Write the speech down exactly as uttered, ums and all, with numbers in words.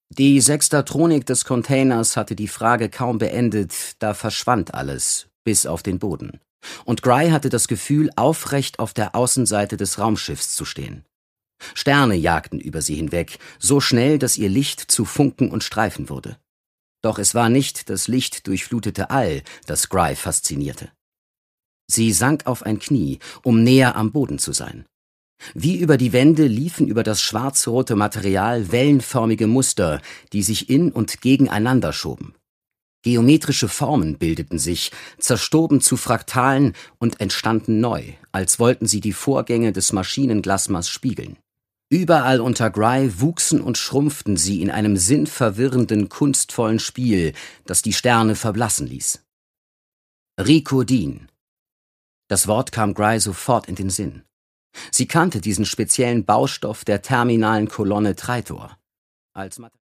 Die Sextatronik des Containers hatte die Frage kaum beendet, da verschwand alles, bis auf den Boden. Und Gry hatte das Gefühl, aufrecht auf der Außenseite des Raumschiffs zu stehen. Sterne jagten über sie hinweg, so schnell, dass ihr Licht zu Funken und Streifen wurde. Doch es war nicht das lichtdurchflutete All, das Gry faszinierte. Sie sank auf ein Knie, um näher am Boden zu sein. Wie über die Wände liefen über das schwarz-rote Material wellenförmige Muster, die sich in und gegeneinander schoben. Geometrische Formen bildeten sich, zerstoben zu Fraktalen und entstanden neu, als wollten sie die Vorgänge des Maschinenglasmas spiegeln. Überall unter Gry wuchsen und schrumpften sie in einem sinnverwirrenden, kunstvollen Spiel, das die Sterne verblassen ließ. Rikodin. Das Wort kam Gry sofort in den Sinn. Sie kannte diesen speziellen Baustoff der terminalen Kolonne Traitor. Als